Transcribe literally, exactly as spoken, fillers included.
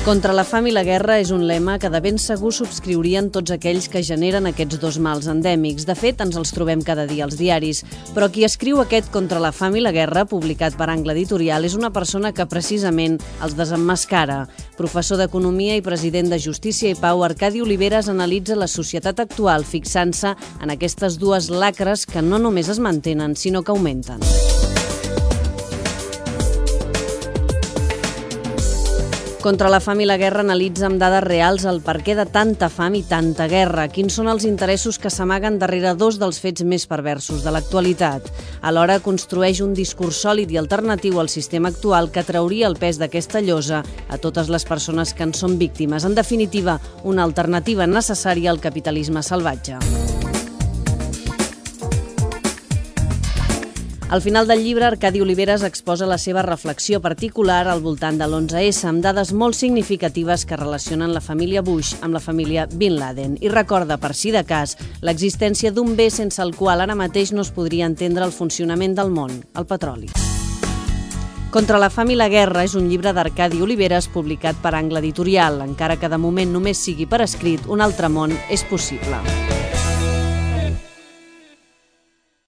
Contra la fam i la guerra és un lema que de ben segur subscriurien tots aquells que generen aquests dos mals endèmics. De fet, ens els trobem cada dia als diaris. Però qui escriu aquest Contra la fam i la guerra, publicat per Angle Editorial, és una persona que precisament els desemmascara. Professor d'Economia i president de Justícia i Pau, Arcadi Oliveres analitza la societat actual fixant-se en aquestes dues lacres que no només es mantenen, sinó que augmenten. Contra la fam i la guerra analitza amb dades reals el perquè de tanta fam i tanta guerra, quins són els interessos que s'amaguen darrere dos dels fets més perversos de l'actualitat. Alhora construeix un discurs sòlid i alternatiu al sistema actual que trauria el pes d'aquesta llosa a totes les persones que en són víctimes. En definitiva, una alternativa necessària al capitalisme salvatge. Al final del llibre, Arcadi Oliveres exposa la seva reflexió particular al voltant de l'onze essa, amb dades molt significatives que relacionen la família Bush amb la família Bin Laden i recorda, per si de cas, l'existència d'un bé sense el qual ara mateix no es podria entendre el funcionament del món, el petroli. Contra la fam i la guerra és un llibre d'Arcadi Oliveres publicat per Angle Editorial. Encara que de moment només sigui per escrit, un altre món és possible.